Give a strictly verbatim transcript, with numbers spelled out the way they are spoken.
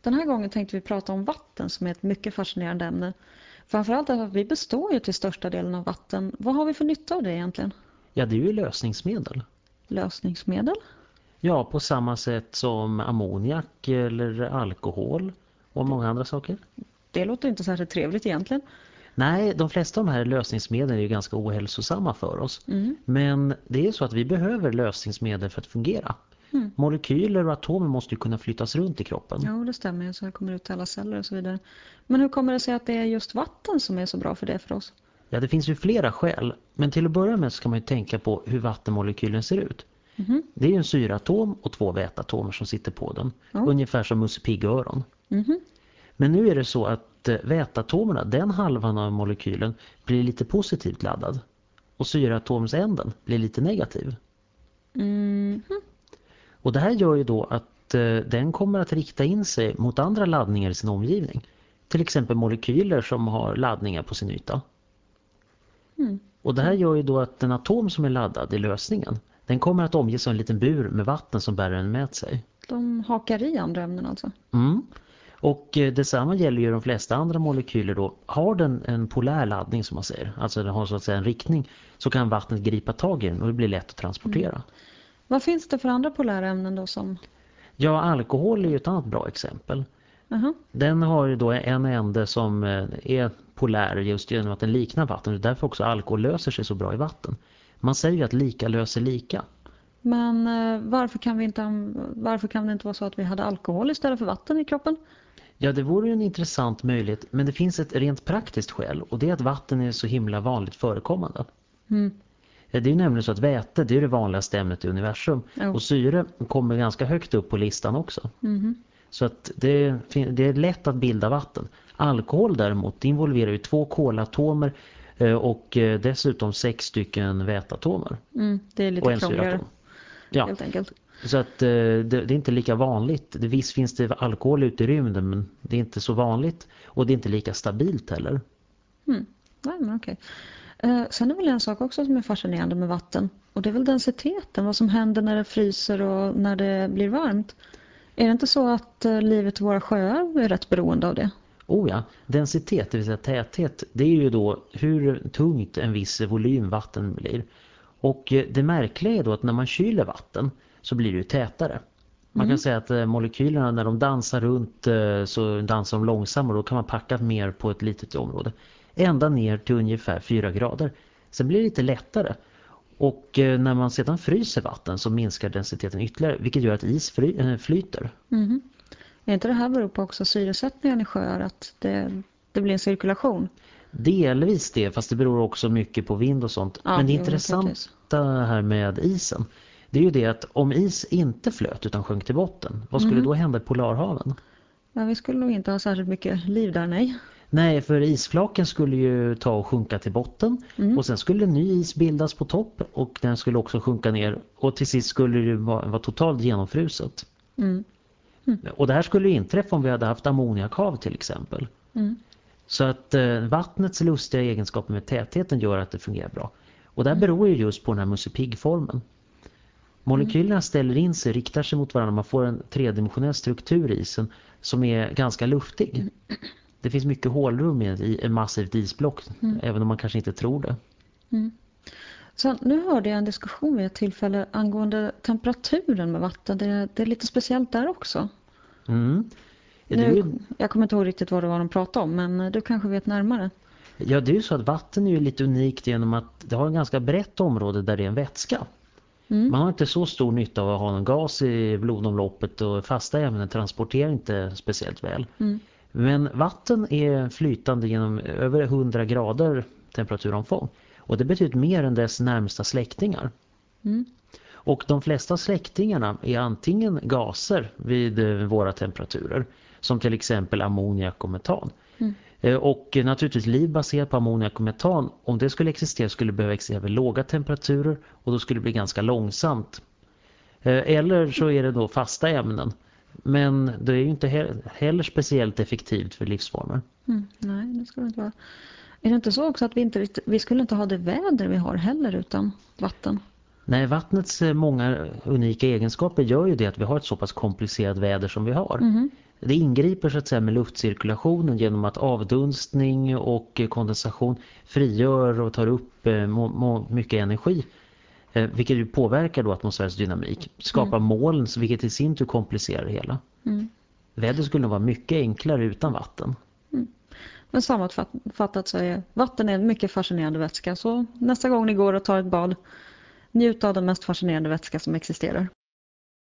Den här gången tänkte vi prata om vatten som är ett mycket fascinerande ämne. Framförallt att vi består ju till största delen av vatten. Vad har vi för nytta av det egentligen? Ja, det är ju lösningsmedel. Lösningsmedel? Ja, på samma sätt som ammoniak eller alkohol och många andra saker. Det låter inte särskilt trevligt egentligen. Nej, de flesta av de här lösningsmedlen är ju ganska ohälsosamma för oss. Mm. Men det är så att vi behöver lösningsmedel för att fungera. Mm. Molekyler och atomer måste ju kunna flyttas runt i kroppen. Ja, det stämmer. Så det kommer ut till alla celler och så vidare. Men hur kommer det sig att det är just vatten som är så bra för det för oss? Ja, det finns ju flera skäl. Men till att börja med så kan man ju tänka på hur vattenmolekylen ser ut. Mm. Det är ju en syratom och två väteatomer som sitter på den. Ja. Ungefär som Musse Pigg-öron. Mm. Men nu är det så att väteatomerna, den halvan av molekylen, blir lite positivt laddad. Och syratomsänden blir lite negativ. Mm. Och det här gör ju då att eh, den kommer att rikta in sig mot andra laddningar i sin omgivning. Till exempel molekyler som har laddningar på sin yta. Mm. Och det här gör ju då att en atom som är laddad i lösningen, den kommer att omges av en liten bur med vatten som bär den med sig. De hakar i andra ämnen alltså? Mm. Och eh, detsamma gäller ju de flesta andra molekyler då. Har den en polär laddning som man säger, alltså den har så att säga en riktning, så kan vattnet gripa tag i den och det blir lätt att transportera. Mm. Vad finns det för andra polära ämnen då som... Ja, alkohol är ju ett annat bra exempel. Uh-huh. Den har ju då en ände som är polär just genom att den liknar vatten. Och därför också alkohol löser sig så bra i vatten. Man säger ju att lika löser lika. Men eh, varför kan vi inte, varför kan det inte vara så att vi hade alkohol istället för vatten i kroppen? Ja, det vore ju en intressant möjlighet. Men det finns ett rent praktiskt skäl. Och det är att vatten är så himla vanligt förekommande. Mm. Det är ju nämligen så att väte, det är det vanligaste ämnet i universum. Oh. Och syre kommer ganska högt upp på listan också. Mm. Så att det, det är lätt att bilda vatten. Alkohol däremot involverar ju två kolatomer och dessutom sex stycken väteatomer. Mm, det är lite krångligare. Ja. Helt enkelt. Så att det, det är inte lika vanligt. Det, visst finns det alkohol ute i rymden, men det är inte så vanligt. Och det är inte lika stabilt heller. Mm. Nej, men okej. Eh, sen är väl en sak också som är fascinerande med vatten. Och det är väl densiteten. Vad som händer när det fryser och när det blir varmt. Är det inte så att eh, livet i våra sjöar är rätt beroende av det? Oh ja, densitet, det vill säga täthet, det är ju då hur tungt en viss volym vatten blir. Och det märkliga är då att när man kyler vatten så blir det ju tätare. Man Mm. kan säga att molekylerna när de dansar runt så dansar de långsammare och då kan man packa mer på ett litet område. Ända ner till ungefär fyra grader. Sen blir det lite lättare. Och när man sedan fryser vatten så minskar densiteten ytterligare, vilket gör att is fly- flyter. Mm. Är inte det här beror på också syresättningen i sjöar, att det, det blir en cirkulation? Delvis det, fast det beror också mycket på vind och sånt. Ja, men det jo, intressanta här med isen, det är ju det att om is inte flöt utan sjönk till botten, vad skulle Mm. då hända i polarhaven? Ja, vi skulle nog inte ha särskilt mycket liv där, nej. Nej, för isflaken skulle ju ta och sjunka till botten. Mm. Och sen skulle en ny is bildas på topp och den skulle också sjunka ner. Och till sist skulle det vara, vara totalt genomfruset. Mm. Mm. Och det här skulle ju inträffa om vi hade haft ammoniakhav till exempel. Mm. Så att eh, vattnets lustiga egenskaper med tätheten gör att det fungerar bra. Och det här beror ju just på den här Musse Pigg-formen. Molekylerna ställer in sig, riktar sig mot varandra. Man får en tredimensionell struktur i isen som är ganska luftig. Mm. Det finns mycket hålrum i en massivt isblock, mm. även om man kanske inte tror det. Mm. Så nu hörde jag en diskussion vid ett tillfälle angående temperaturen med vatten. Det, det är lite speciellt där också. Mm. Nu, ju... Jag kommer inte ihåg riktigt vad det var de pratade om, men du kanske vet närmare. Ja, det är ju så att vatten är ju lite unikt genom att det har en ganska brett område där det är en vätska. Mm. Man har inte så stor nytta av att ha någon gas i blodomloppet och fasta ämnen transporterar inte speciellt väl. Mm. Men vatten är flytande genom över hundra grader temperaturomfång. Och det betyder mer än dess närmsta släktingar. Mm. Och de flesta släktingarna är antingen gaser vid våra temperaturer. Som till exempel ammoniak och metan. Mm. Och naturligtvis liv baserat på ammoniak och metan. Om det skulle existera skulle det behöva existera vid låga temperaturer. Och då skulle det bli ganska långsamt. Eller så är det då fasta ämnen. Men det är ju inte heller speciellt effektivt för livsformer. Mm, nej, det skulle det inte vara. Är det inte så också att vi inte vi skulle inte ha det väder vi har heller utan vatten? Nej, vattnets många unika egenskaper gör ju det att vi har ett så pass komplicerat väder som vi har. Mm. det ingriper så att säga med luftcirkulationen genom att avdunstning och kondensation frigör och tar upp mycket energi. Vilket ju påverkar då atmosfärens dynamik. Skapar mm. moln, vilket i sin tur komplicerar det hela. Mm. Väder skulle vara mycket enklare utan vatten. Mm. Men sammanfattat så är vatten en mycket fascinerande vätska. Så nästa gång ni går och tar ett bad, njut av den mest fascinerande vätska som existerar.